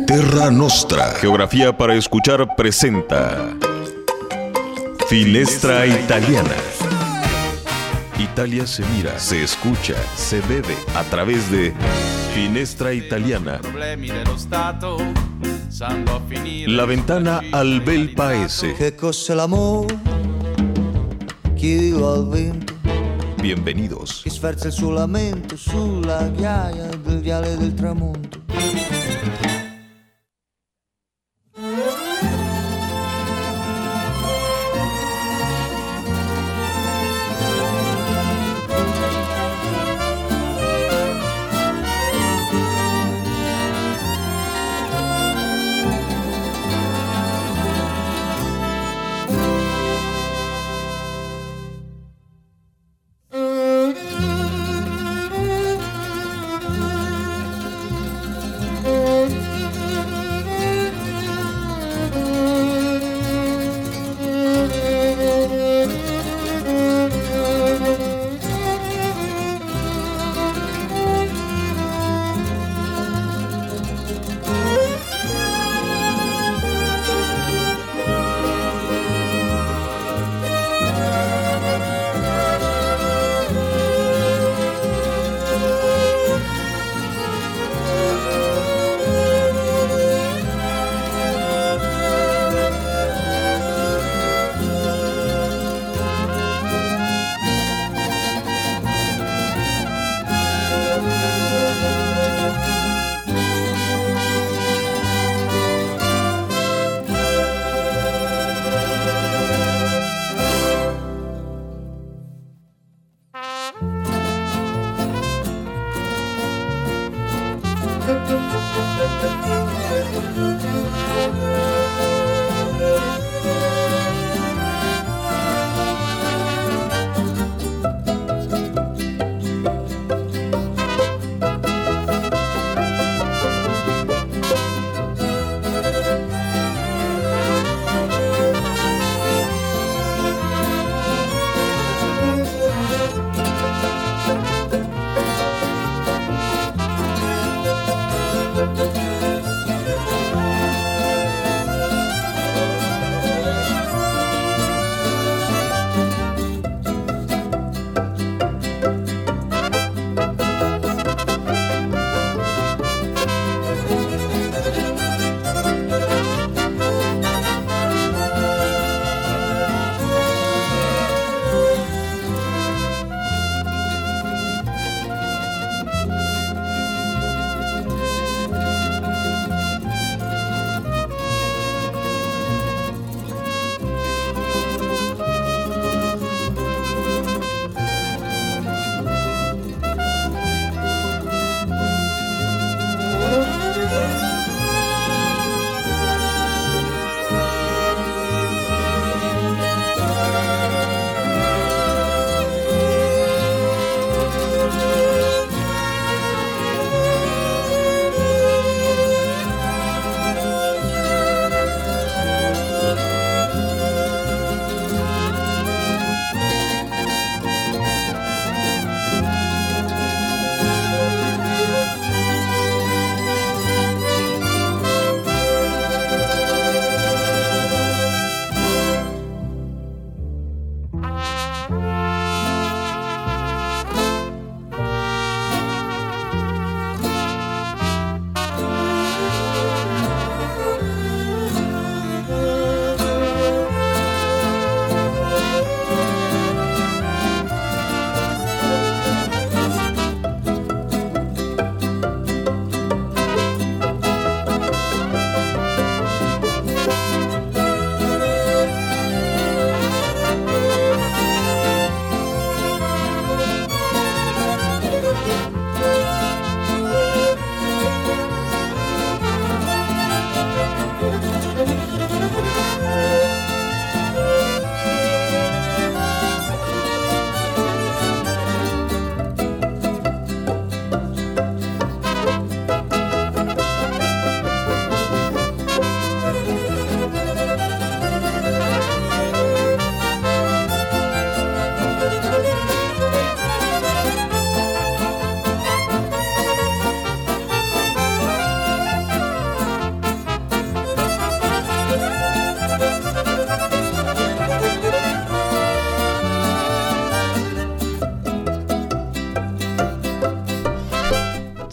Terra Nostra. Geografía para escuchar presenta Finestra Italiana. Italia se mira, se escucha, se bebe a través de Finestra Italiana. La ventana al bel paese. Che cos'è l'amore? Chi vive al vento? Bienvenidos. Chi sferza il suo lamento sulla ghiaia del viale del tramonto.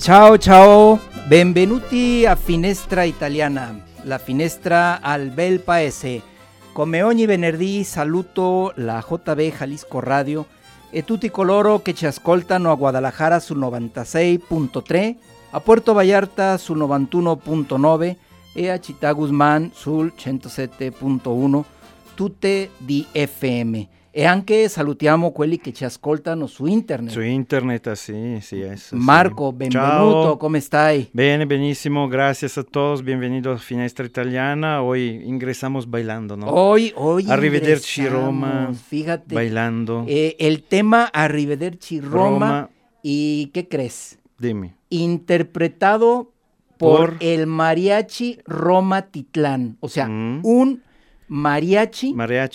Ciao ciao, benvenuti a Finestra Italiana, la finestra al bel paese. Come ogni venerdì saluto la JB Jalisco Radio e tutti coloro che ci ascoltano a Guadalajara sul 96.3, a Puerto Vallarta sul 91.9 e a Città Guzmán sul 107.1, tutte di FM. E anche salutiamo quelli che ci ascoltano su internet. Su internet, sì, Marco, sì. benvenuto, Ciao. come stai? Bene, benissimo, gracias a todos, bienvenido a Finestra Italiana. Hoy ingresamos bailando, ¿no? Hoy Arrivederci Roma, fíjate, bailando. El tema Arrivederci Roma, ¿y qué crees? Dime. Interpretado por el Mariachi Roma Titlán, o sea, un mariachi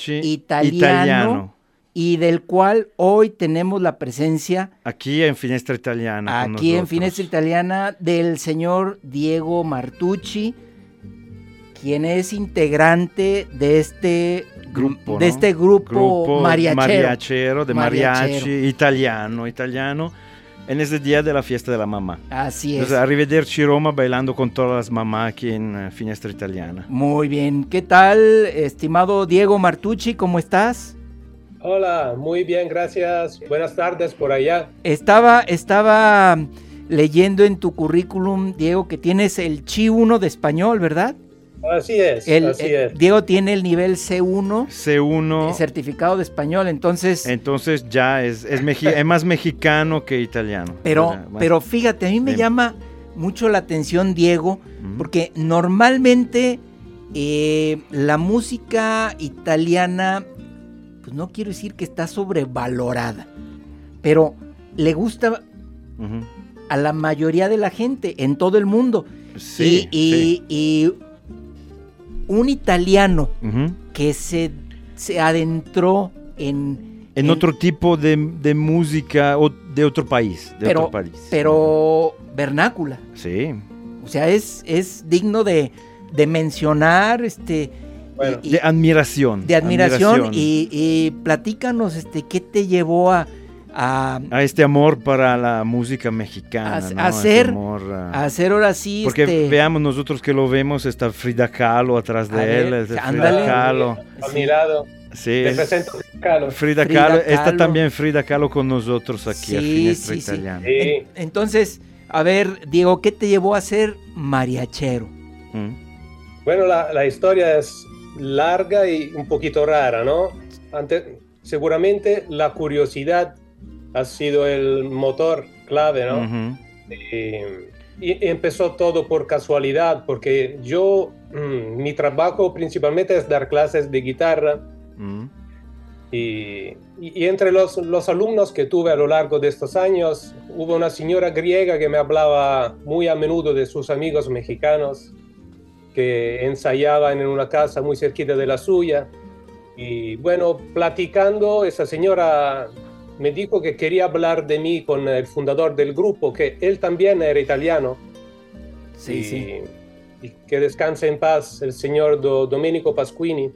italiano y del cual hoy tenemos la presencia aquí en Finestra Italiana. Aquí en Finestra Italiana del señor Diego Martucci, quien es integrante de este grupo, ¿no? Grupo mariachero de mariachi italiano. En ese día de la fiesta de la mamá. Así es. Entonces, Arrivederci Roma, bailando con todas las mamás aquí en Finestra Italiana. Muy bien. ¿Qué tal, estimado Diego Martucci? ¿Cómo estás? Hola, muy bien, gracias. Buenas tardes por allá. Estaba leyendo en tu currículum, Diego, que tienes el C1 de español, ¿verdad? Así es, así es. Diego tiene el nivel C1. C1. Certificado de español, entonces ya es más mexicano que italiano. Pero fíjate, a mí me llama mucho la atención, Diego, porque normalmente la música italiana, pues no quiero decir que está sobrevalorada, pero le gusta a la mayoría de la gente en todo el mundo. Sí, y un italiano que se adentró en otro tipo de música o de otro país. Pero vernácula. Sí. O sea, es digno de mencionar, bueno, de admiración. De admiración. Y platícanos, ¿qué te llevó a este amor para la música mexicana, ¿no? hacer ahora sí. Porque veamos, nosotros que lo vemos, está Frida Kahlo atrás de él. Ándale. Frida Kahlo. Admirado. Sí. Te presento Frida Kahlo. Está también Frida Kahlo con nosotros aquí a Finestra Italiana. Sí. Entonces, a ver, Diego, ¿qué te llevó a ser mariachero? Bueno, la historia es larga y un poquito rara, ¿no? Seguramente la curiosidad ha sido el motor clave, ¿no? Y empezó todo por casualidad, porque mi trabajo principalmente es dar clases de guitarra. Y entre los alumnos que tuve a lo largo de estos años, hubo una señora griega que me hablaba muy a menudo de sus amigos mexicanos que ensayaban en una casa muy cerquita de la suya. Y bueno, platicando, esa señora me dijo que quería hablar de mí con el fundador del grupo, que él también era italiano. Y que descanse en paz el señor Domenico Pasquini.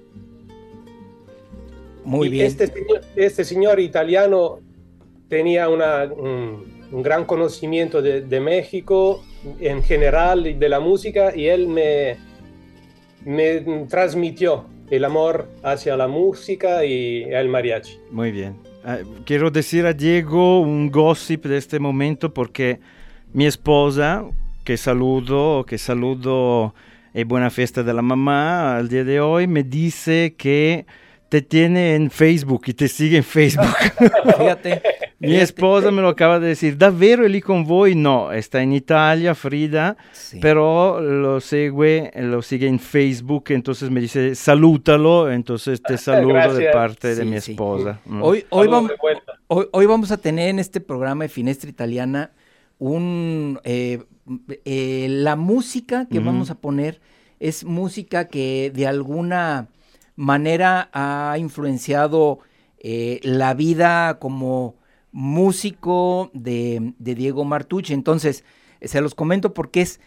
Muy bien. Este señor italiano tenía un gran conocimiento de México en general y de la música, y él me transmitió el amor hacia la música y el mariachi. Muy bien. Quiero decir a Diego un gossip de este momento, porque mi esposa, que saludo y buena fiesta de la mamá al día de hoy, me dice que te tiene en Facebook y te sigue en Facebook. Fíjate. Mi esposa me lo acaba de decir. ¿Davvero è lì con voi? No, está en Italia, Frida, pero lo sigue en Facebook, entonces me dice, salútalo, entonces te saludo de parte de mi esposa. Hoy vamos a tener en este programa de Finestra Italiana la música que vamos a poner es música que de alguna manera ha influenciado la vida como músico de Diego Martucci. Entonces, se los comento porque es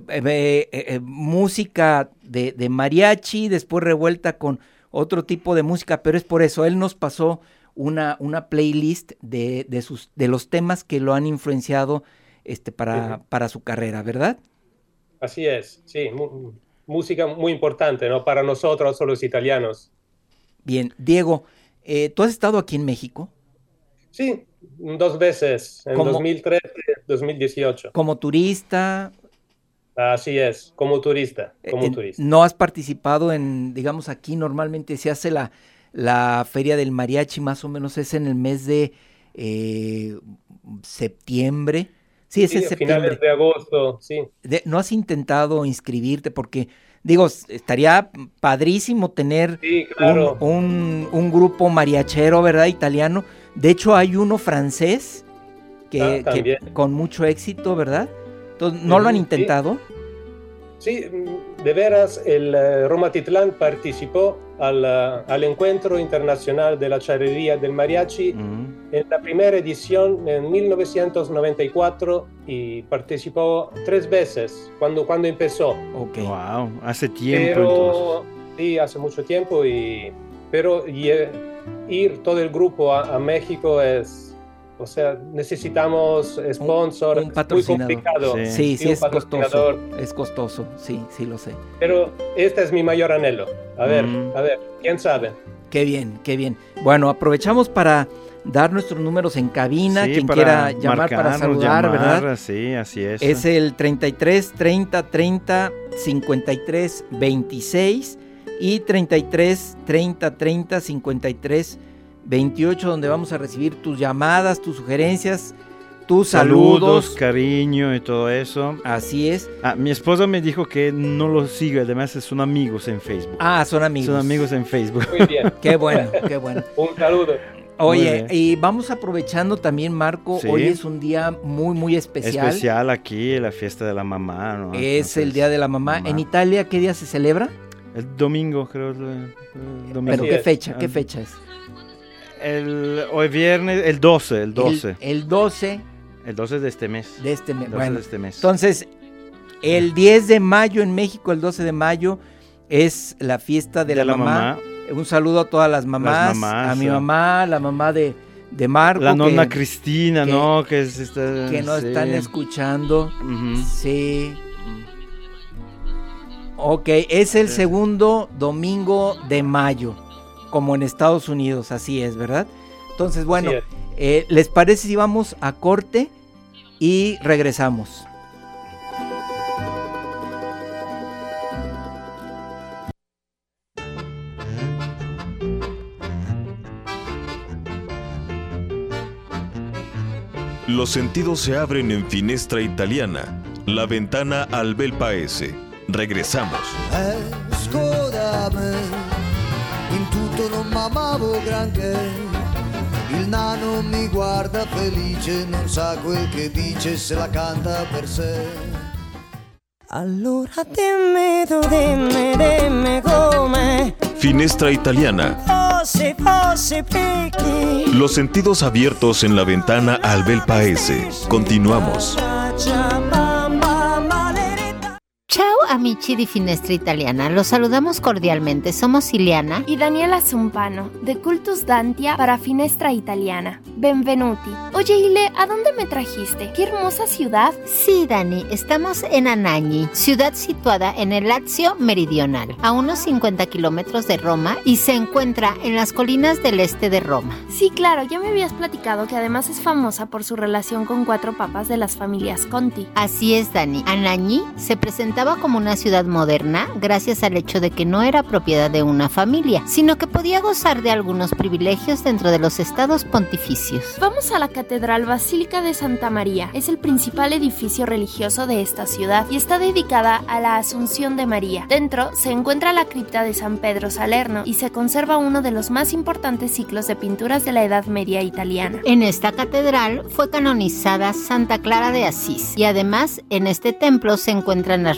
música de mariachi, después revuelta con otro tipo de música, pero es por eso, él nos pasó una playlist de los temas que lo han influenciado para su carrera, ¿verdad? Así es, sí, música muy importante, ¿no? Para nosotros, los italianos. Bien, Diego, ¿tú has estado aquí en México? Sí, 2 veces, en 2013 y 2018. ¿Como turista? Así es, como turista, ¿No has participado digamos, aquí normalmente se hace la Feria del Mariachi, más o menos es en el mes de septiembre? Sí, es en septiembre. Finales de agosto, sí. ¿No has intentado inscribirte? Porque, digo, estaría padrísimo tener claro, un grupo mariachero, ¿verdad? Italiano. De hecho, hay uno francés que con mucho éxito, ¿verdad? Entonces, ¿no lo han intentado? Sí, de veras, el Romatitlán participó al Encuentro Internacional de la Charrería del Mariachi en la primera edición en 1994 y participó 3 veces cuando empezó. Okay. Wow, hace tiempo. Sí, hace mucho tiempo, pero ir todo el grupo a México o sea, necesitamos sponsor, un patrocinador. Muy complicado. Sí, es costoso. Es costoso, sí, lo sé. Pero este es mi mayor anhelo. A ver, quién sabe. Qué bien. Bueno, aprovechamos para dar nuestros números en cabina, quien quiera llamar para saludar, ¿verdad? Sí, así es. Es el 33 30 30 53 26 y 33 30 30 53 28, donde vamos a recibir tus llamadas, tus sugerencias, tus saludos, cariño y todo eso. Así es. Mi esposa me dijo que no lo sigue, además son amigos en Facebook. Son amigos. Son amigos en Facebook. Muy bien. Qué bueno. Un saludo. Oye, y vamos aprovechando también, Marco, hoy es un día muy, muy especial. Especial aquí, la fiesta de la mamá, ¿no? Es el Día de la Mamá. ¿En Italia qué día se celebra? El domingo, creo. El domingo. ¿Pero qué fecha? ¿Qué fecha es? Hoy viernes, el 12. El 12. El 12 de este mes. Bueno, entonces, el 10 de mayo en México, el 12 de mayo, es la fiesta de la mamá. Un saludo a todas las mamás, a mi mamá, la mamá de Marco. La nonna Cristina, ¿no? Que nos están escuchando. Sí. Ok, es el segundo domingo de mayo, como en Estados Unidos, así es, ¿verdad? Entonces, bueno, ¿les parece si vamos a corte y regresamos? Los sentidos se abren en Finestra Italiana, la ventana al bel paese. Regresamos. Scusami, in tutto non m'amavo granché. Il nano mi guarda felice, non sa quel che dice, se la canta per sé. Allora dimmi come. Finestra Italiana. Fossi picchi. Los sentidos abiertos en la ventana al bel paese. Continuamos. Ciao amici di Finestra Italiana, los saludamos cordialmente, somos Ileana y Daniela Zumpano, de Cultus Dantia para Finestra Italiana. Benvenuti. Oye Ile, ¿a dónde me trajiste? ¡Qué hermosa ciudad! Sí, Dani, estamos en Anagni, ciudad situada en el Lazio meridional, a unos 50 kilómetros de Roma y se encuentra en las colinas del este de Roma. Sí, claro, ya me habías platicado que además es famosa por su relación con 4 papas de las familias Conti. Así es, Dani. Anagni se presentaba como una ciudad moderna gracias al hecho de que no era propiedad de una familia, sino que podía gozar de algunos privilegios dentro de los estados pontificios. Vamos a la Catedral Basílica de Santa María. Es el principal edificio religioso de esta ciudad y está dedicada a la Asunción de María. Dentro se encuentra la cripta de San Pedro Salerno y se conserva uno de los más importantes ciclos de pinturas de la Edad Media italiana. En esta catedral fue canonizada Santa Clara de Asís y además en este templo se encuentran las reliquias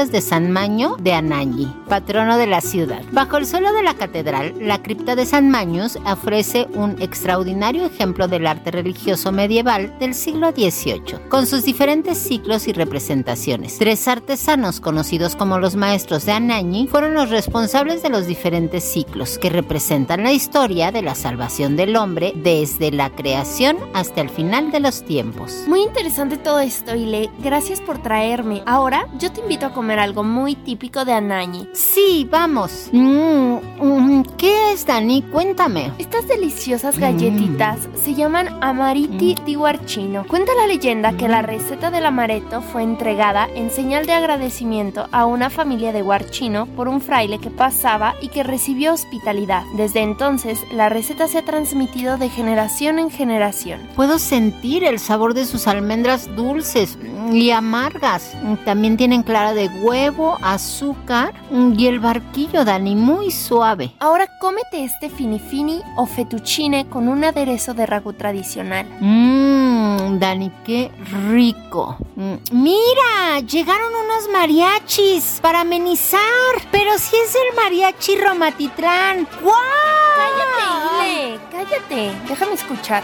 fiestas de San Maño de Anagni, patrono de la ciudad. Bajo el suelo de la catedral, la cripta de San Maños ofrece un extraordinario ejemplo del arte religioso medieval del siglo XVIII, con sus diferentes ciclos y representaciones. 3 artesanos conocidos como los maestros de Anagni fueron los responsables de los diferentes ciclos, que representan la historia de la salvación del hombre desde la creación hasta el final de los tiempos. Muy interesante todo esto, Ile. Gracias por traerme. Ahora yo te invito a comer algo muy típico de Anagni. Sí, vamos. ¿Qué es, Dani? Cuéntame. Estas deliciosas galletitas se llaman amariti di guarcino. Cuenta la leyenda que la receta del amaretto fue entregada en señal de agradecimiento a una familia de Guarcino por un fraile que pasaba y que recibió hospitalidad. Desde entonces, la receta se ha transmitido de generación en generación. Puedo sentir el sabor de sus almendras dulces y amargas. También tienen clara de huevo, azúcar y el barquillo, Dani, muy suave. Ahora cómete este finifini o fettuccine con un aderezo de ragú tradicional. Dani, qué rico. Mira, llegaron unos mariachis para amenizar. Pero si es el mariachi Romatitlán. ¡Guau! Cállate, Ile, cállate. Déjame escuchar.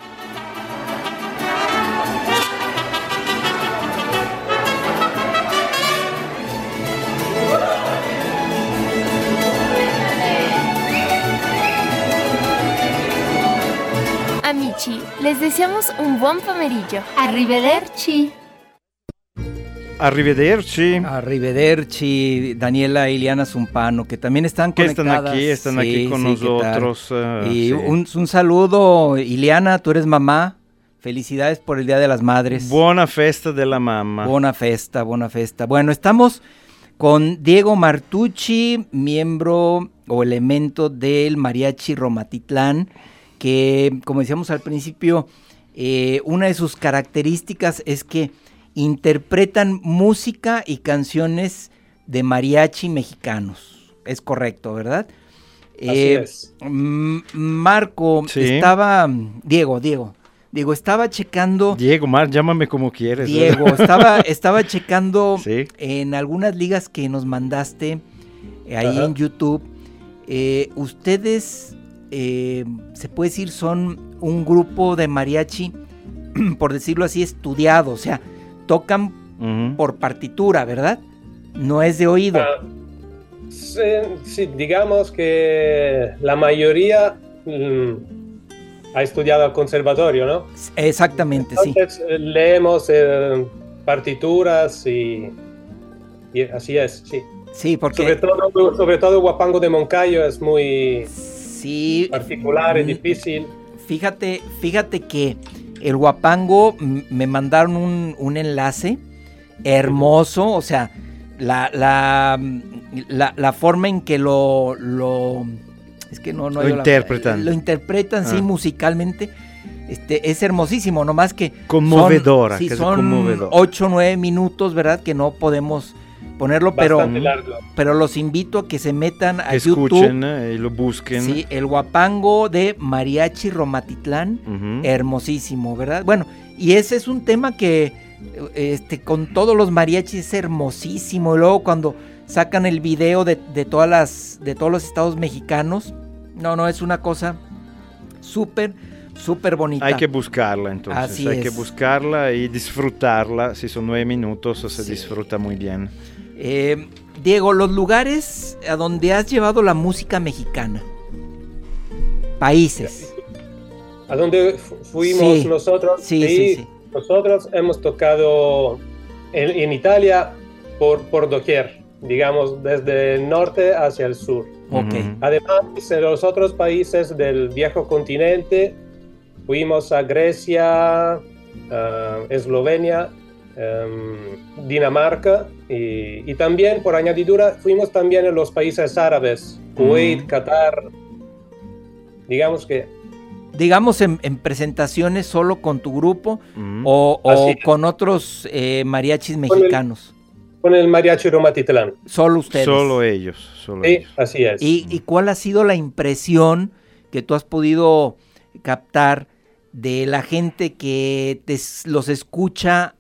Amici, les deseamos un buon pomeriggio. Arrivederci. Arrivederci. Arrivederci, Daniela e Ileana Zumpano, que también están conectadas. Están aquí con nosotros. Y un saludo, Ileana, tú eres mamá. Felicidades por el Día de las Madres. Buona festa della mamma. Buona festa, buona festa. Bueno, estamos con Diego Martucci, miembro o elemento del Mariachi Romatitlán, que, como decíamos al principio, una de sus características es que interpretan música y canciones de mariachi mexicanos. Es correcto, ¿verdad? Así es. Marco, Sí. Diego, estaba checando... Diego, llámame como quieres. Diego, estaba checando Sí. en algunas ligas que nos mandaste ahí Ajá. en YouTube. Ustedes, se puede decir, son un grupo de mariachi, por decirlo así, estudiado, o sea, tocan Ujú. por partitura, ¿verdad? No es de oído. Sí, digamos que la mayoría ha estudiado al conservatorio, ¿no? Exactamente, sí. Entonces leemos partituras y así es, sí. Sí, porque... Sobre todo Huapango de Moncayo es muy Sí. particular y difícil. Fíjate que el Huapango me mandaron un enlace hermoso, o sea, la forma en que lo es que no Lo interpretan. lo interpretan, sí, Ah. musicalmente. Es hermosísimo, nomás que Conmovedora, son, sí, casi son conmovedora. 8 o 9 minutos, ¿verdad? Que no podemos ponerlo, pero Bastante largo. los invito a que se metan a Que YouTube. escuchen y lo busquen. Sí, el Huapango de Mariachi Romatitlán, Ujú. hermosísimo, ¿verdad? Bueno, y ese es un tema que con todos los mariachis es hermosísimo. Y luego cuando sacan el video de todos los estados mexicanos, no, es una cosa súper bonita. Hay que buscarla entonces, Así hay es. que buscarla y disfrutarla. Si son 9 minutos, se Sí. disfruta muy bien. Diego, los lugares a donde has llevado la música mexicana, países. ¿A dónde fuimos Sí. nosotros? Sí. Nosotros hemos tocado en Italia por doquier, digamos, desde el norte hacia el sur. Ok. Ujú. Además, en los otros países del viejo continente, fuimos a Grecia, Eslovenia, Dinamarca y también, por añadidura, fuimos también en los países árabes, Kuwait, Qatar. Digamos en presentaciones solo con tu grupo Ujú. o Así es. con otros mariachis mexicanos. con el Mariachi Romatitlán. Solo ustedes. Solo ellos. Solo Sí, ellos. así es. ¿Y cuál ha sido la impresión que tú has podido captar de la gente que los escucha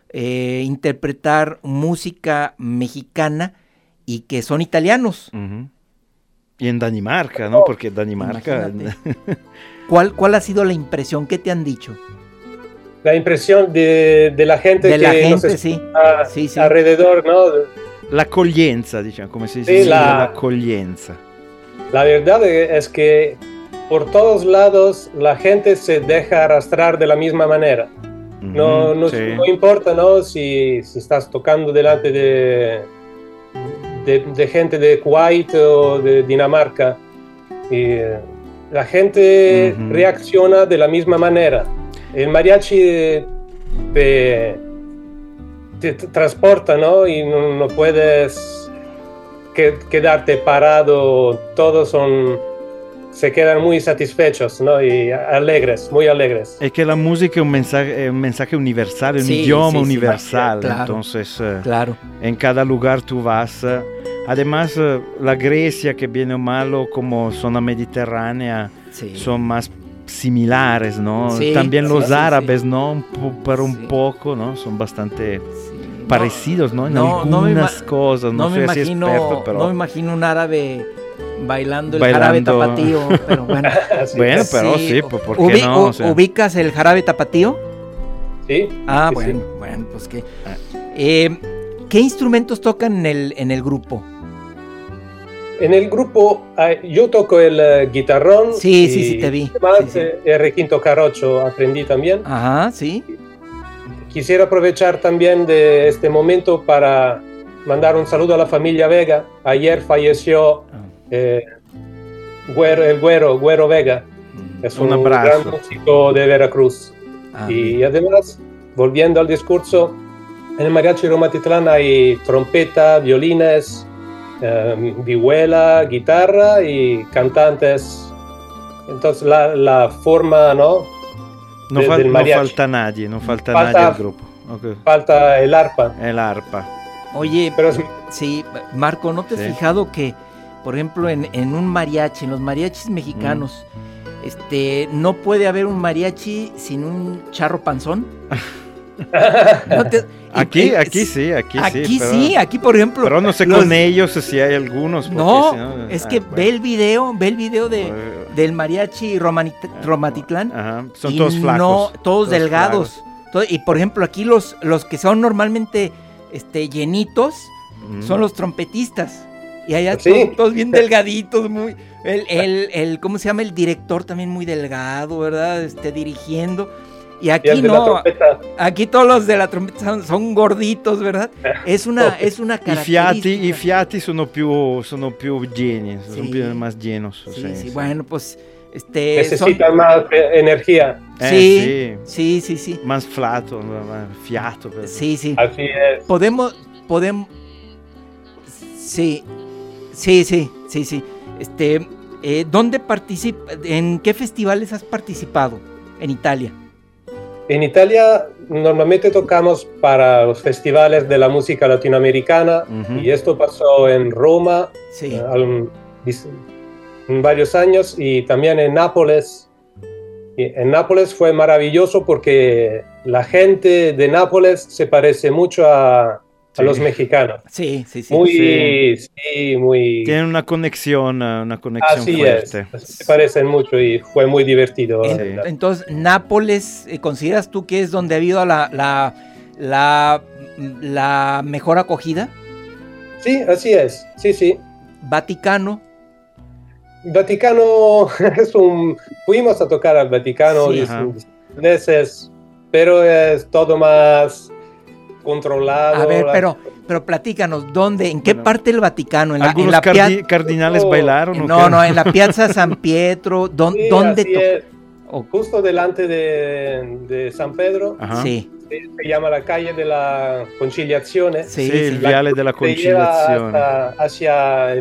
interpretar música mexicana y que son italianos. Uh-huh. Y en Dinamarca, ¿no? Porque Dinamarca... ¿Cuál ha sido la impresión? ¿Qué te han dicho? La impresión de la gente de la que gente, nos sí. Sí. alrededor, ¿no? L'accoglienza, diciamo, come si dice, l'accoglienza. La verdad es que por todos lados la gente se deja arrastrar de la misma manera. No importa, ¿no? Si estás tocando delante de gente de Kuwait o de Dinamarca. Y la gente reacciona de la misma manera. El mariachi te transporta, ¿no? Y no puedes quedarte parado. Todos se quedan muy satisfechos, ¿no? Y alegres, muy alegres. Es que la música es un mensaje universal, un idioma universal. Claro, entonces, claro. En cada lugar tú vas. Además, la Grecia, que viene o malo como zona mediterránea, son más similares, ¿no? Sí, también los árabes, ¿no? Pero un poco, ¿no? Son bastante parecidos, ¿no? En algunas cosas, no soy así experto, pero... No me imagino un árabe bailando el jarabe tapatío, pero bueno. Bueno, pero sí, ¿por qué no? O sea... ¿Ubicas el jarabe tapatío? Sí. Ah, sí, bueno, pues que... ¿Qué instrumentos tocan en el grupo? En el grupo yo toco el guitarrón. Sí, te vi. Además, el requinto carrocho aprendí también. Ajá, sí. Quisiera aprovechar también de este momento para mandar un saludo a la familia Vega. Ayer falleció el Güero Vega. Es un gran músico de Veracruz. Y además, volviendo al discurso, en el mariachi Romatitlán hay trompeta, violines, vihuela, guitarra y cantantes. Entonces la forma, ¿no? No falta nadie del grupo. Okay. Falta el arpa. Oye, sí, Marco, ¿no te has fijado que, por ejemplo, en un mariachi, en los mariachis mexicanos, no puede haber un mariachi sin un charro panzón? Aquí sí, aquí por ejemplo. Pero no sé con ellos si hay algunos. No, es que ve el video del mariachi Romatitlán. Ajá, son todos flacos. No, todos delgados. Y por ejemplo, aquí los que son normalmente llenitos son los trompetistas. Y allá todos bien delgaditos, muy. ¿Cómo se llama? El director también muy delgado, ¿verdad? Dirigiendo. Y aquí no, aquí todos los de la trompeta son gorditos, ¿verdad? Es una característica. I fiati sono più lleni, sono más llenos. Sí, bueno, pues necesitan más energía. Sí. Más fiato. Pero... Sí. Así es. Podemos. Sí. ¿Dónde en qué festivales has participado en Italia? En Italia normalmente tocamos para los festivales de la música latinoamericana y esto pasó en Roma en varios años y también en Nápoles. Y en Nápoles fue maravilloso porque la gente de Nápoles se parece mucho a los mexicanos. Sí. Muy. Tienen una conexión Así fuerte. Se parecen mucho y fue muy divertido. Entonces, Nápoles, ¿consideras tú que es donde ha habido la mejor acogida? Sí, así es. Sí. Vaticano fuimos a tocar al Vaticano veces, pero es todo más controlado. A ver, pero platícanos, ¿dónde? ¿En qué parte del Vaticano? ¿Algunos cardinales bailaron? No, en la Piazza San Pietro. ¿Dónde? Justo delante de San Pedro. Ajá. Sí. Se llama la calle de la Conciliazione. Sí, el viale de la Conciliazione. Hacia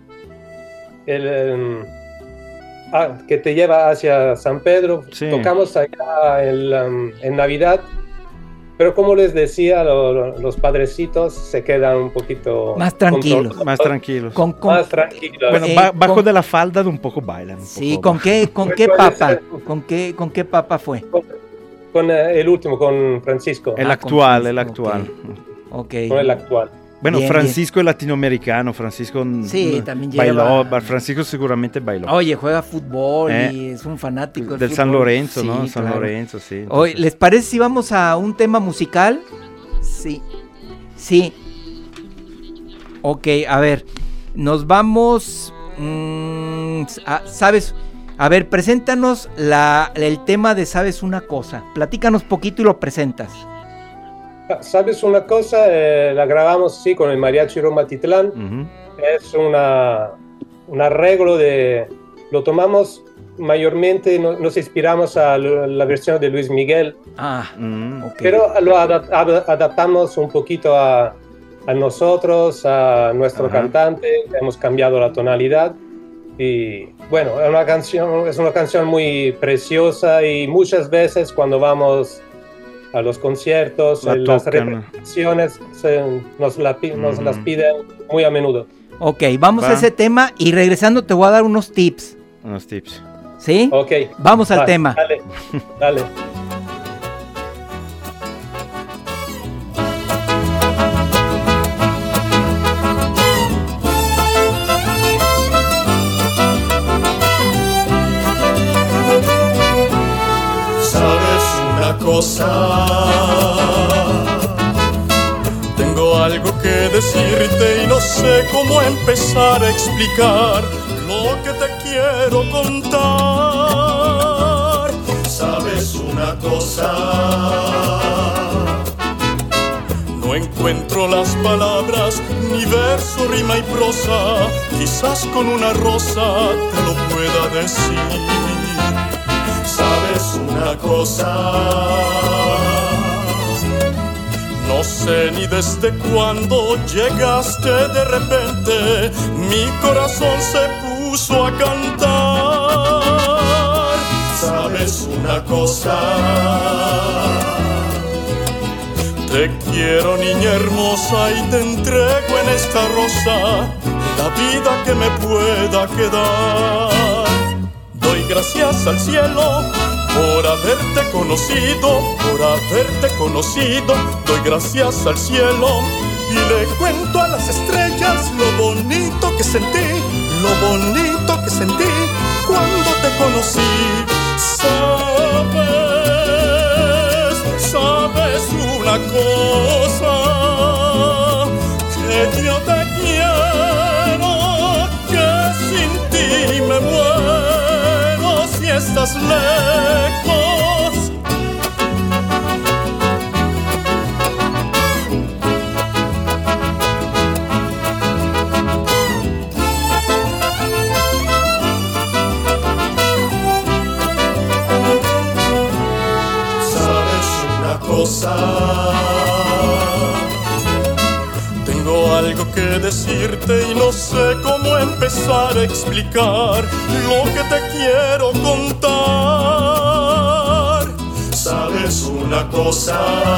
que te lleva hacia San Pedro. Sí. Tocamos allá en Navidad. Pero como les decía, los padrecitos se quedan un poquito... Más tranquilos. Más tranquilos. Más tranquilos. Bueno, bajo de la falda un poco bailan. Sí, ¿con qué papa? ¿Con qué papa fue? con el último, con Francisco. El actual. Okay. Con el actual. Bueno, Bien, Francisco es latinoamericano, Francisco sí, también bailó, lleva... Francisco seguramente bailó. Oye, juega fútbol y es un fanático del fútbol. San Lorenzo, sí, ¿no? San claro. Lorenzo, sí. Entonces... Oye, ¿les parece si vamos a un tema musical? Sí. Ok, a ver, nos vamos... ¿sabes? A ver, preséntanos el tema de ¿Sabes una cosa? Platícanos poquito y lo presentas. ¿Sabes una cosa? La grabamos, sí, con el Mariachi Roma Titlán. Uh-huh. Es un arreglo lo tomamos mayormente, nos inspiramos a la versión de Luis Miguel. Okay. Pero lo adaptamos un poquito a nosotros, a nuestro cantante. Hemos cambiado la tonalidad. Y bueno, es una canción muy preciosa y muchas veces cuando vamos a los conciertos, las repeticiones nos las piden muy a menudo. Ok, vamos a ese tema y regresando te voy a dar unos tips. ¿Sí? Ok. Vamos al tema. Dale. Tengo algo que decirte y no sé cómo empezar a explicar lo que te quiero contar. ¿Sabes una cosa? No encuentro las palabras, ni verso, rima y prosa. Quizás con una rosa te lo pueda decir. ¿Sabes una cosa? No sé ni desde cuándo llegaste de repente, mi corazón se puso a cantar. ¿Sabes una cosa? Te quiero, niña hermosa, y te entrego en esta rosa la vida que me pueda quedar. Doy gracias al cielo por haberte conocido, doy gracias al cielo y le cuento a las estrellas lo bonito que sentí cuando te conocí. Sabes una cosa, que yo te quiero, que sin ti me muero si estás lejos. ¿Sabes una cosa? Tengo algo que decirte y no sé cómo empezar a explicar lo que te quiero contar. ¿Sabes una cosa?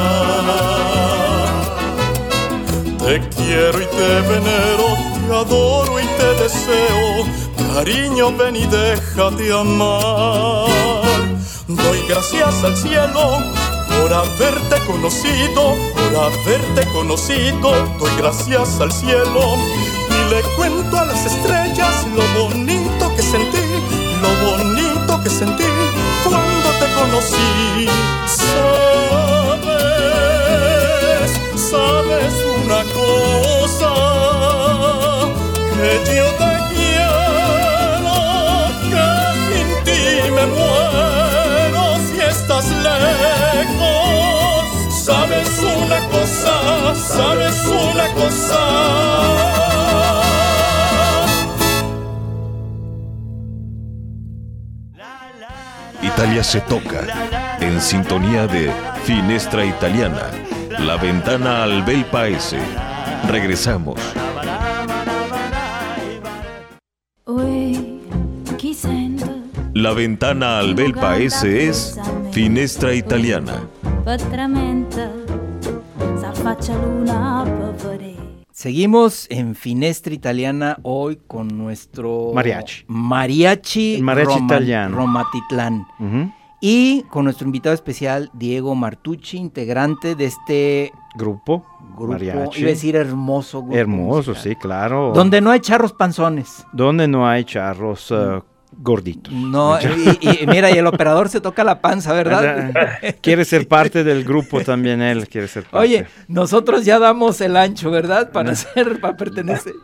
Te quiero y te venero, te adoro y te deseo. Cariño, ven y déjate amar. Doy gracias al cielo por haberte conocido, doy gracias al cielo y le cuento a las estrellas lo bonito que sentí cuando te conocí. Sabes una cosa, que yo te quiero, que sin ti me muero si estás lejos. ¿Sabes una cosa? Italia se toca, en sintonía de Finestra Italiana, la ventana al bel paese. Regresamos. La ventana al bel paese es Finestra Italiana. Seguimos en Finestra Italiana hoy con nuestro mariachi italiano. Roma Titlán. Uh-huh. Y con nuestro invitado especial, Diego Martucci, integrante de este grupo mariachi. Iba a decir hermoso grupo. Hermoso, musical. sí, claro. Donde no hay charros panzones. Donde no hay charros gorditos. No, y mira, y el operador se toca la panza, ¿verdad? Quiere ser parte del grupo también, él quiere ser parte. Oye, nosotros ya damos el ancho, ¿verdad? Para pertenecer.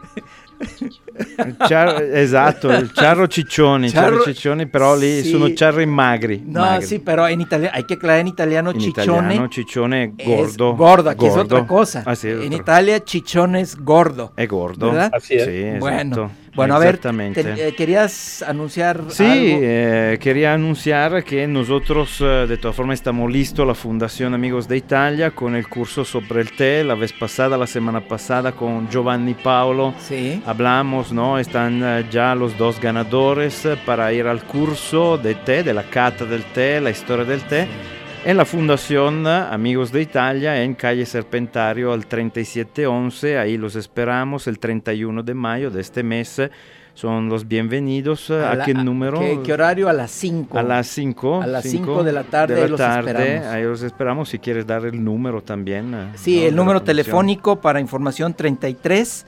Esatto, il charro ciccioni, però lì sì. sono charri magri. No, magri. sí, pero en italiano, hay que aclarar en italiano, ciccione gordo. Es gordo, aquí es otra cosa. Ah, sí, es en otra. Italia, chichone es gordo. È gordo. ¿Verdad? Así es. Sí, Bueno, a ver, exactamente. ¿querías anunciar Sí, algo? quería anunciar que nosotros de todas formas estamos listos, la Fundación Amigos de Italia, con el curso sobre el té. La semana pasada con Giovanni Paolo Sí. hablamos, ¿no? Están ya los 2 ganadores para ir al curso de té, de la cata del té, la historia del té. En la Fundación Amigos de Italia, en calle Serpentario al 3711, ahí los esperamos el 31 de mayo de este mes. Son los bienvenidos. ¿A qué número? ¿Qué horario? A las 5. A las 5. A las 5 de la tarde, esperamos. Ahí los esperamos. Si quieres dar el número también. Sí, ¿no? el número telefónico para información 33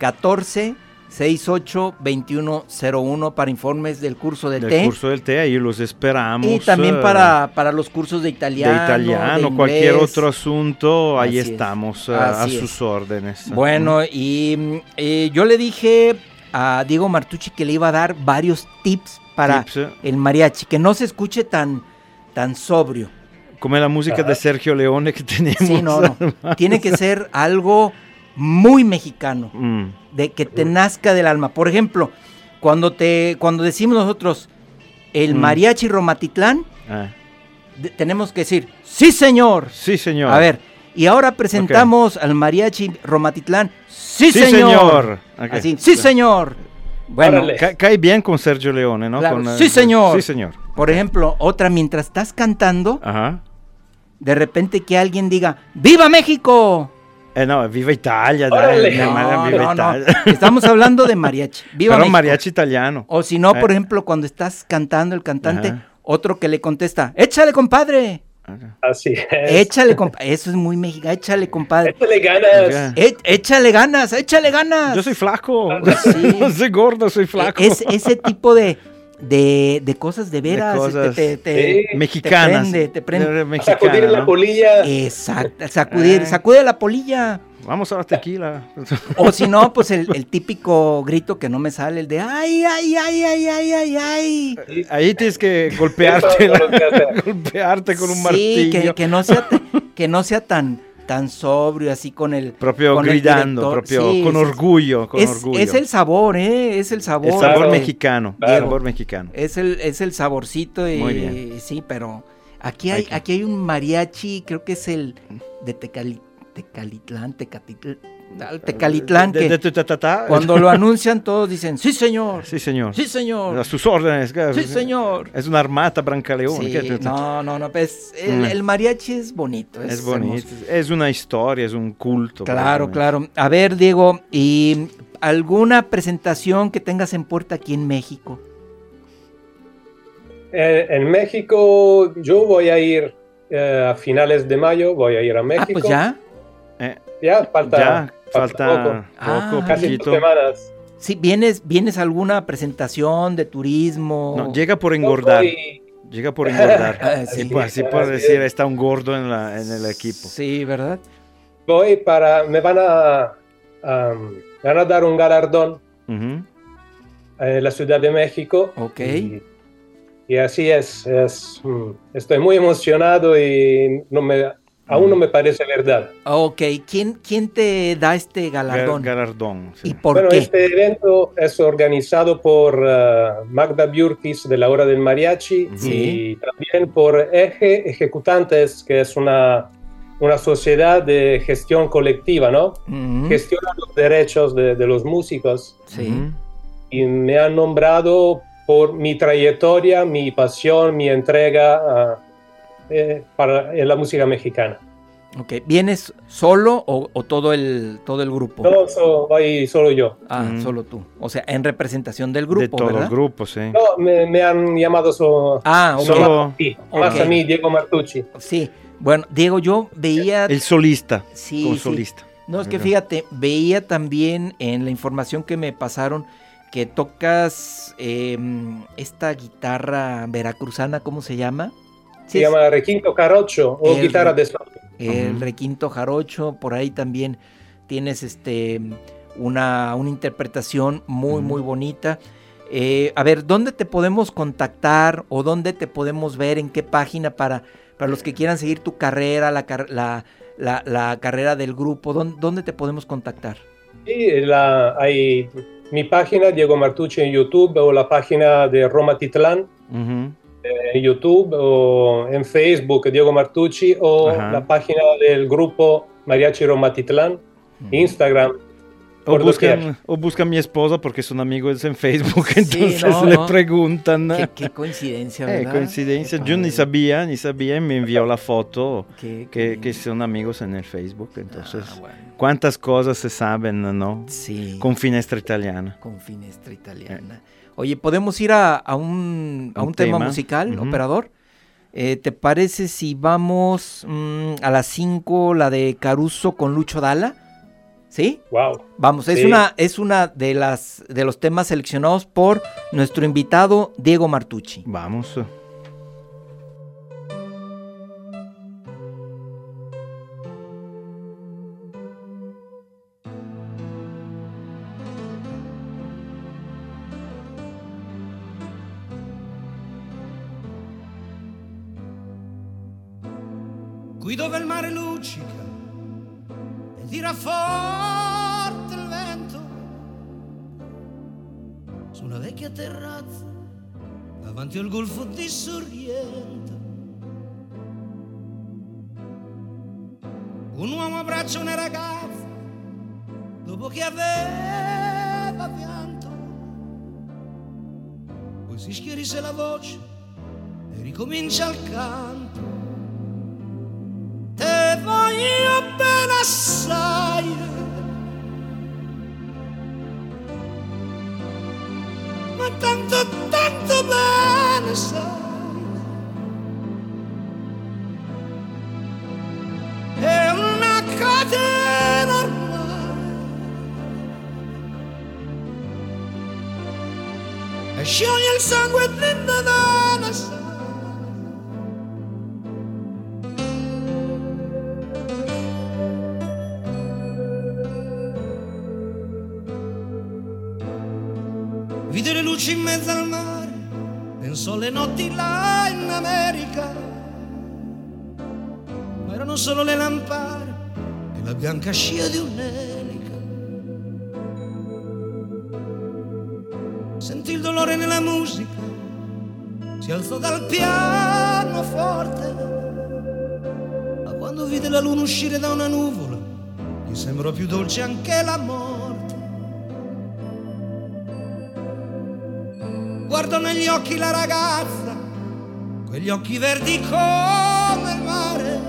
14 68 2101 para informes del curso de té. Del curso del té, ahí los esperamos. Y también para los cursos de italiano. De italiano, de cualquier inglés. otro asunto, ahí Así estamos Así a es. sus órdenes. Bueno, y yo le dije a Diego Martucci que le iba a dar varios tips para el mariachi, que no se escuche tan sobrio. Como la música de Sergio Leone que tenemos. Sí, no. Tiene que ser algo muy mexicano, de que te nazca del alma. Por ejemplo, cuando decimos nosotros el mariachi Romatitlán, tenemos que decir, ¡sí, señor! Sí, señor. A ver, y ahora presentamos al mariachi Romatitlán, ¡sí, señor! Okay. Así, ¡sí, señor! Bueno, cae bien con Sergio Leone, ¿no? Claro, con, ¡sí, señor! Sí, señor. Por ejemplo, otra, mientras estás cantando, Ajá. de repente que alguien diga, ¡viva México! No, viva Italia, viva Italia. Estamos hablando de mariachi. Viva Pero México. Mariachi italiano. O si no, por ejemplo, cuando estás cantando el cantante, otro que le contesta, échale, compadre. Así es. Échale, compadre. Eso es muy mexicano. Échale, compadre. Échale ganas. Échale ganas, échale ganas. Yo soy flaco. Sí. No soy gordo, soy flaco. Es ese tipo de cosas de veras. De cosas mexicanas. Te prende. Mexicana, sacudir la polilla. Exacto, sacude la polilla. Vamos a la tequila. O si no, pues el típico grito que no me sale, el de ay, ay, ay, ay, ay, ay, ay. Ahí tienes que golpearte, golpearte con un martillo. Sí, que no sea tan sobrio, así con el propio con gritando, el sí, con orgullo, Es el sabor, es el sabor. El sabor mexicano, claro. Sabor mexicano. Es el saborcito y muy bien. Sí, pero aquí hay un mariachi, creo que es el de Tecalitlán, cuando lo anuncian todos dicen, sí señor, sí señor, sí señor, a sus órdenes, sí señor, es una armata Brancaleone. Sí, no, pues el mariachi es bonito, es bonito, es una historia, es un culto. Claro. A ver, Diego, ¿y alguna presentación que tengas en puerta aquí en México? En México yo voy a ir a finales de mayo, voy a ir a México. Pues ya. Ya falta poco, casi 2 semanas. Sí, ¿vienes a alguna presentación de turismo? No, llega por engordar. Llega por engordar. Así puedo decir, está un gordo en el equipo. Sí, ¿verdad? Me van a dar un galardón en la Ciudad de México. Ok. Y así es. Estoy muy emocionado y aún no me parece verdad. Ok, ¿quién te da este galardón? Galardón, sí. ¿Y por qué? Este evento es organizado por Magda Bjurkis de la Hora del Mariachi y también por Eje Ejecutantes, que es una sociedad de gestión colectiva, ¿no? Gestiona los derechos de los músicos. Sí. Y me han nombrado por mi trayectoria, mi pasión, mi entrega en la música mexicana. Ok, ¿vienes solo o todo el grupo? No, voy solo yo. Solo tú. O sea, en representación del grupo, de todo ¿verdad? el grupo, sí. No, me han llamado ok. solo más Ok. a mí, Diego Martucci. Sí, bueno, Diego, yo veía... El solista, Sí, como sí. solista. No, es que fíjate, veía también en la información que me pasaron que tocas esta guitarra veracruzana, ¿cómo se llama? Se llama requinto jarocho o El guitarra de sol. El requinto jarocho, por ahí también tienes una interpretación muy, muy bonita. A ver, ¿dónde te podemos contactar o dónde te podemos ver? ¿En qué página para los que quieran seguir tu carrera, la carrera del grupo? ¿Dónde te podemos contactar? Sí, hay mi página Diego Martucci en YouTube o la página de Roma Titlán en YouTube o en Facebook Diego Martucci o la página del grupo Mariachi Roma Titlán, Instagram. O buscan a mi esposa porque son amigos en Facebook, entonces le preguntan. Qué coincidencia, ¿verdad? Coincidencia. Yo ni sabía y me envió la foto que son amigos en el Facebook. Entonces, cuántas cosas se saben, ¿no? Sí. Con Finestra Italiana. Con Finestra Italiana. Oye, ¿podemos ir a un tema musical, operador? ¿Te parece si vamos a las 5, la de Caruso con Lucho Dalla? ¿Sí? Wow. Vamos, sí. es una de los temas seleccionados por nuestro invitado Diego Martucci. Vamos. Qui dove il mare luccica e tira forte il vento, su una vecchia terrazza davanti al golfo di Sorrento, un uomo abbraccia una ragazza dopo che aveva pianto, poi si schierisse la voce e ricomincia il canto. Te voglio bene assai, ma tanto, tanto bene sai, è una catena ormai, e scioglie il sangue dentro da una sai. Vide le luci in mezzo al mare, pensò alle notti là in America, ma erano solo le lampade e la bianca scia di un'elica. Sentì il dolore nella musica, si alzò dal pianoforte, ma quando vide la luna uscire da una nuvola, gli sembrò più dolce anche la morte. Guardò negli occhi la ragazza, quegli occhi verdi come il mare.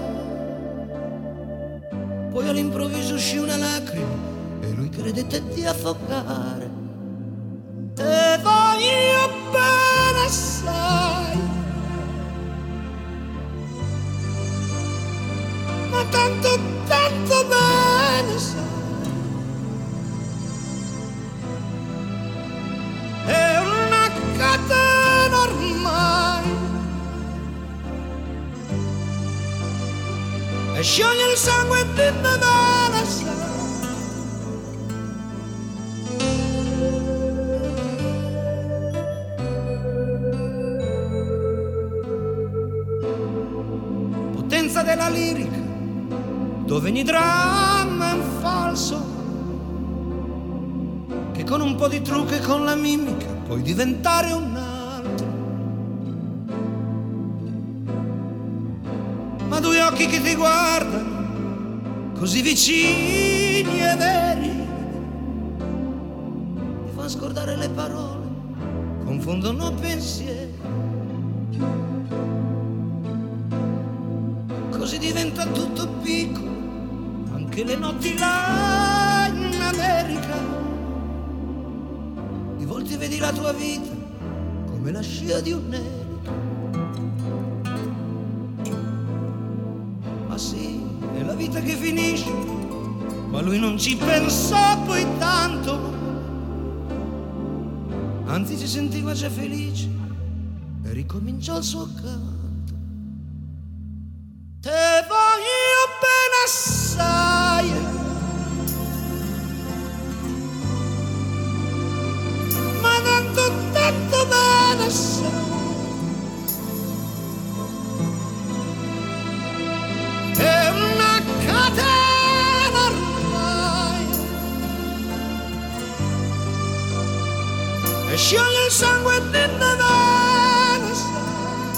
Poi all'improvviso uscì una lacrima e lui credette di affogare. Te voglio bene assai, ma tanto, tanto bene sai. È una catena ormai, e scioglie il sangue di Nevada sai. Potenza della lirica, dove ogni dramma è un falso, che con un po' di trucco e con la mimica puoi diventare un altro. Ma due occhi che ti guardano, così vicini e veri, ti fanno scordare le parole, confondono pensieri. si diventa tutto piccolo, anche le notti là in America. Di volte vedi la tua vita come la scia di un'elica. Ma sì, è la vita che finisce, ma lui non ci pensò poi tanto, anzi si sentiva già felice e ricominciò il suo canto. Te voglio bene assai, ma tanto bene assai. È una catena ormai e scioglie il sangue dentro me, sai.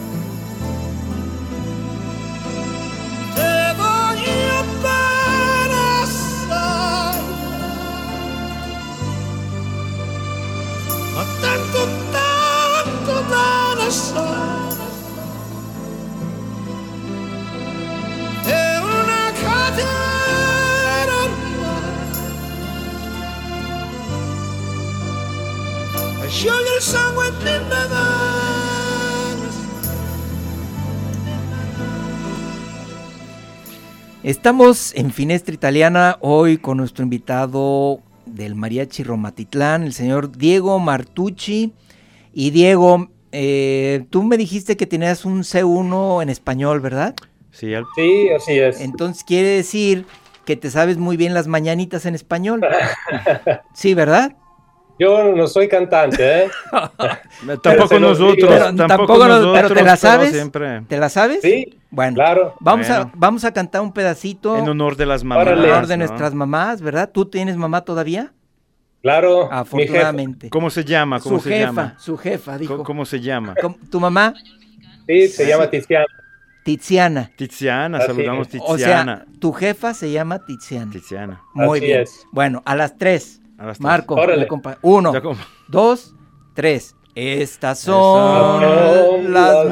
Te voglio bene assai, ma tanto bene assai. È una catena ormai e scioglie il sangue dentro me. Estamos en Finestra Italiana hoy con nuestro invitado del Mariachi Romatitlán, el señor Diego Martucci. Y Diego, tú me dijiste que tenías un C1 en español, ¿verdad? Sí, así es. Entonces quiere decir que te sabes muy bien las mañanitas en español. Sí, ¿verdad? Yo no soy cantante, ¿eh? Tampoco nosotros. Pero ¿te la sabes? Siempre. ¿Te la sabes? Sí. Bueno, claro. Vamos a cantar un pedacito. En honor de las mamás. En honor de nuestras mamás, ¿verdad? ¿Tú tienes mamá todavía? Claro. Afortunadamente. ¿Cómo se llama? Su jefa, dijo. ¿Cómo se llama? ¿Tu mamá? Sí, se llama Tiziana. Tiziana, saludamos Tiziana. O sea, tu jefa se llama Tiziana. Muy Así bien. Es. Bueno, a las 3. Marco, órale. 1, 2, 3. Estas son las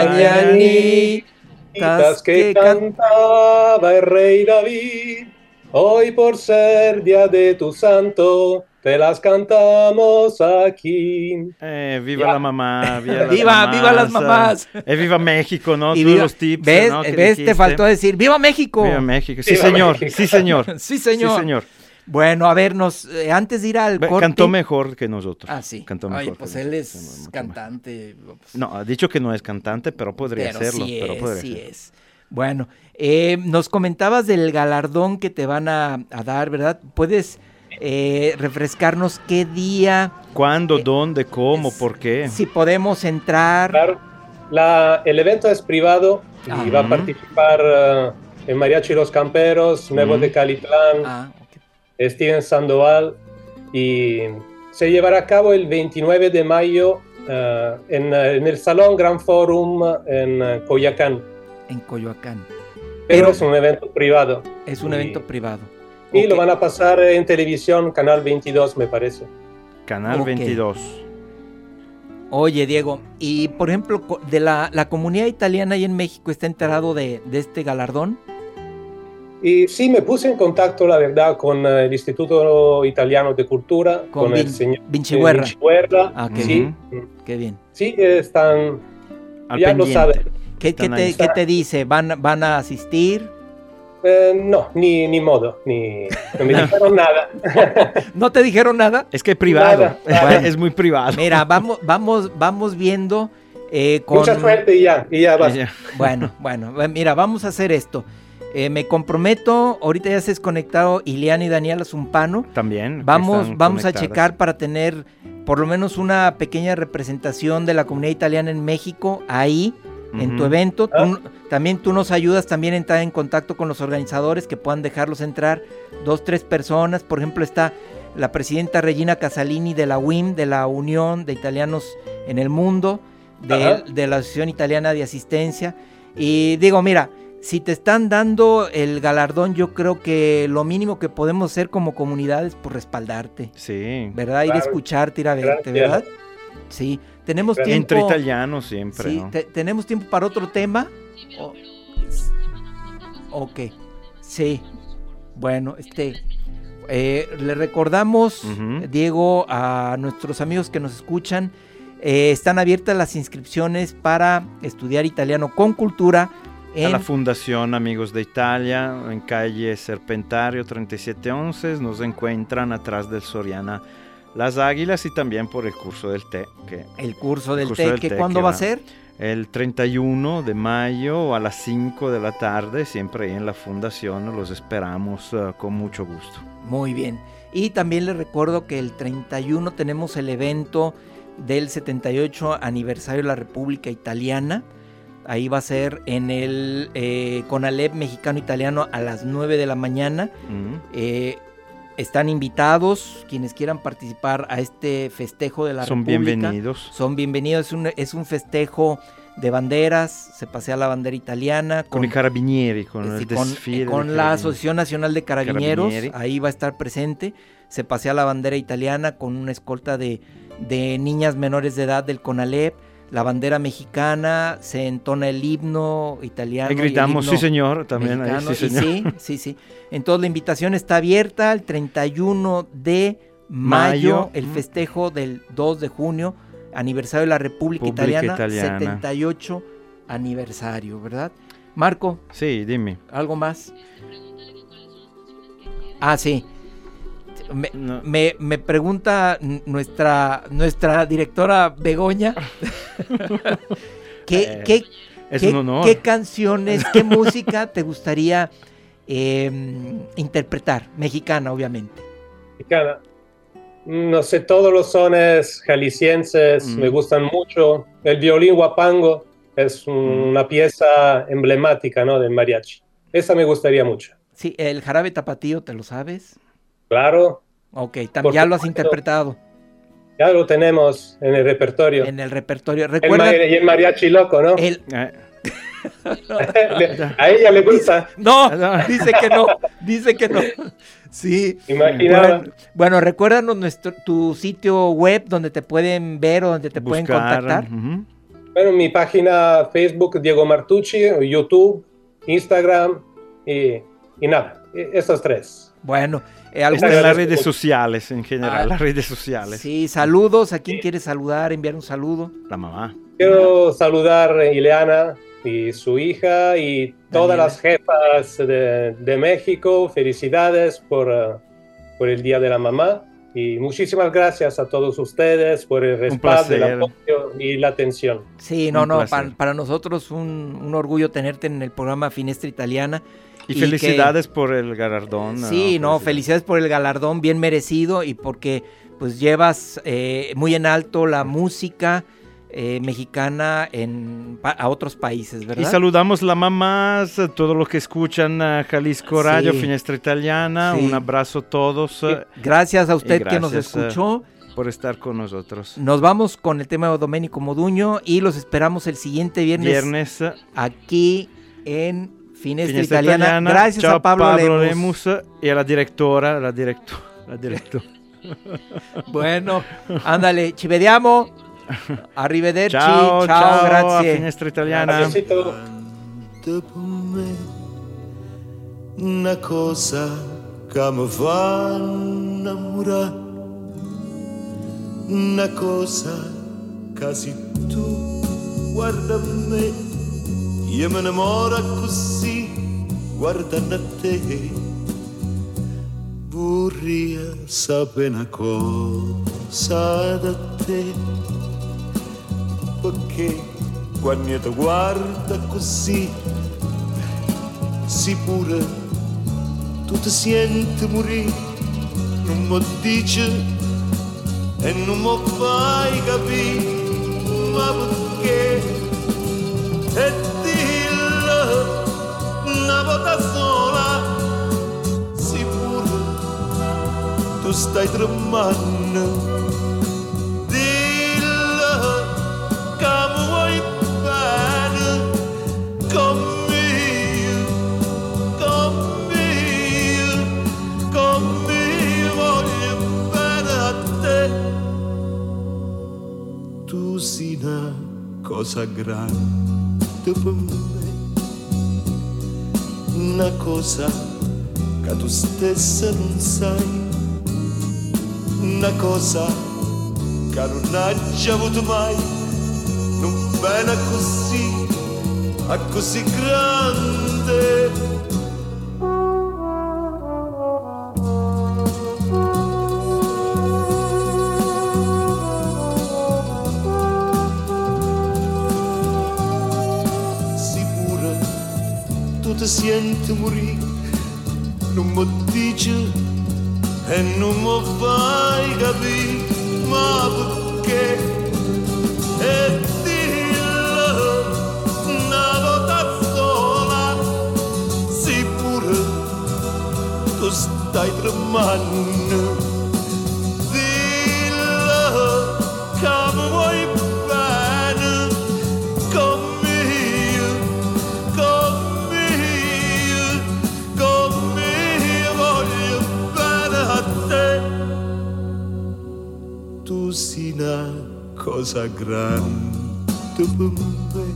mañanitas que cantaba el rey David. Hoy por ser día de tu santo, te las cantamos aquí. Viva la mamá, viva las mamás. Viva México, ¿no? Y viva, los tips, ¿ves? ¿no? Te faltó decir, ¡viva México! Viva México, sí Viva señor, México. sí señor. Sí señor. Sí señor. Bueno, a ver, antes de ir al corte... Cantó mejor que nosotros. Ah, sí. Cantó Ay, mejor pues que él nosotros. es cantante. Pues, no, ha dicho que no es cantante, pero podría serlo. Sí pero podría sí ser. es. Bueno, nos comentabas del galardón que te van a dar, ¿verdad? ¿Puedes refrescarnos qué día? ¿Cuándo, dónde, cómo, por qué? Si podemos entrar. Claro. El evento es privado y va a participar en Mariachi Los Camperos, Nuevo de Calitlán, Steven Sandoval, y se llevará a cabo el 29 de mayo en el Salón Gran Forum en Coyoacán. En Coyoacán. Pero es un evento privado. Es un evento privado. Y lo van a pasar en televisión, Canal 22, me parece. Canal 22. Oye, Diego, y por ejemplo, de la comunidad italiana ahí en México, ¿está enterado de este galardón? Y sí, me puse en contacto, la verdad, con el Instituto Italiano de Cultura, con el señor Vinciguerra. Sí. Qué bien. Sí, están, ya lo saben. ¿Qué te dice? ¿Van a asistir? No, ni modo, no me dijeron nada. ¿No te dijeron nada? Es que es privado, bueno, es muy privado. Mira, vamos viendo. Mucha suerte y ya vas. Bueno, mira, vamos a hacer esto. Me comprometo, ahorita ya se ha desconectado Ileana y Daniela Zumpano. También. Vamos a checar para tener por lo menos una pequeña representación de la comunidad italiana en México ahí, en tu evento. También tú nos ayudas también a entrar en contacto con los organizadores que puedan dejarlos entrar 2-3 personas. Por ejemplo, está la presidenta Regina Casalini de la UIM, de la Unión de Italianos en el Mundo, de la Asociación Italiana de Asistencia. Y digo, mira, si te están dando el galardón, yo creo que lo mínimo que podemos hacer como comunidad es por respaldarte. Sí. ¿Verdad? Ir a escucharte, ir a verte, ¿verdad? Sí. Tenemos tiempo. Entre italianos siempre, sí, ¿no? ¿Tenemos tiempo para otro tema? Ok, sí. Bueno, le recordamos, Diego, a nuestros amigos que nos escuchan, están abiertas las inscripciones para estudiar italiano con cultura a la Fundación Amigos de Italia, en calle Serpentario 3711, nos encuentran atrás del Soriana Las Águilas, y también por el curso del té. El curso del té, ¿cuándo va a ser? El 31 de mayo a las 5 de la tarde, siempre ahí en la Fundación, los esperamos con mucho gusto. Muy bien, y también les recuerdo que el 31 tenemos el evento del 78 aniversario de la República Italiana. Ahí va a ser en el CONALEP Mexicano-Italiano a las 9 de la mañana. Están invitados quienes quieran participar a este festejo de la República. Son bienvenidos. Es un festejo de banderas, se pasea la bandera italiana. Con i carabinieri, con el desfile. Con la Asociación Nacional de Carabineros, ahí va a estar presente. Se pasea la bandera italiana con una escolta de niñas menores de edad del CONALEP. La bandera mexicana, se entona el himno italiano. Y gritamos, sí señor, también ahí, sí señor. Sí. Entonces la invitación está abierta el 31 de mayo, el festejo del 2 de junio, aniversario de la República Italiana, 78 aniversario, ¿verdad? Marco. Sí, dime. ¿Algo más? Sí. Me pregunta nuestra directora Begoña ¿qué canciones, qué música te gustaría interpretar? Mexicana, obviamente. Mexicana. No sé, todos los sones jaliscienses me gustan mucho. El violín huapango es una pieza emblemática, ¿no?, del mariachi. Esa me gustaría mucho. Sí, el jarabe tapatío, ¿te lo sabes? Claro. Ok, ya lo has interpretado. Ya lo tenemos en el repertorio. ¿Recuerdan? Y el mariachi loco, ¿no? A ella le gusta. No, dice que no. Sí. Imaginaba. Bueno, recuérdanos tu sitio web donde te pueden ver o donde te pueden contactar. Bueno, mi página Facebook, Diego Martucci, YouTube, Instagram y nada, esos tres. Bueno, las redes sociales en general, las redes sociales. Sí, saludos. ¿A quién quieres saludar? Enviar un saludo. La mamá. Quiero saludar a Ileana y su hija y todas las jefas de México. Felicidades por el Día de la Mamá. Y muchísimas gracias a todos ustedes por el respaldo, el apoyo y la atención. Sí, para nosotros un orgullo tenerte en el programa Finestra Italiana. Y felicidades por el galardón. Sí, felicidades por el galardón, bien merecido, y porque pues llevas muy en alto la música mexicana a otros países, ¿verdad? Y saludamos la mamás, todos los que escuchan Jalisco Radio, Finestra Italiana, un abrazo a todos. Gracias a usted que nos escuchó. Por estar con nosotros. Nos vamos con el tema de Domenico Moduño y los esperamos el siguiente viernes aquí en Finestra Italiana. Gracias. Ciao, a Pablo Lemus y a la directora. Bueno, ándale, ci vediamo. Arrivederci. Ciao, grazie. A Finestra Italiana. Una cosa che mi fa innamorare, una cosa che se tu guarda me, io me innamoro così, guardando a te. Vorrei sapere una cosa da te, perché quando ti guarda così, si pure tu ti senti morire, non mi dici e non mi fai capire, ma perché? E dillo una volta sola, si pure tu stai tremando. Cosa grande per me, una cosa che tu stessa non sai, una cosa che non hai già avuto mai, non bene così grande. Sicura tu ti senti morire, non mi dici e non mi fai capire, ma perché? E dillo una volta sola, sì pure tu stai tremando, dillo che mi vuoi bene, conmigo voglio bene a te. Tu sei una cosa grande per me,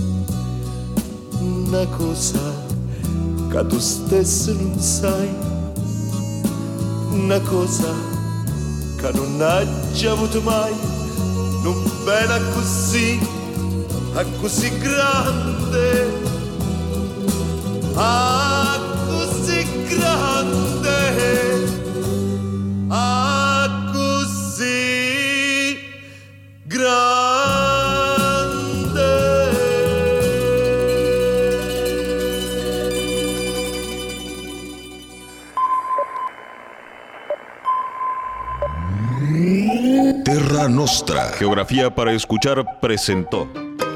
una cosa che tu stesso non sai, una cosa che non hai già avuto mai, non bella così grande, così grande, così grande. Terra Nostra, Geografía para Escuchar presentó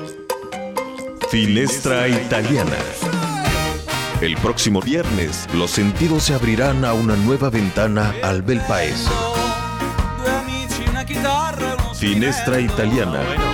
Finestra Italiana. El próximo viernes, los sentidos se abrirán a una nueva ventana al bel paese. Finestra Italiana.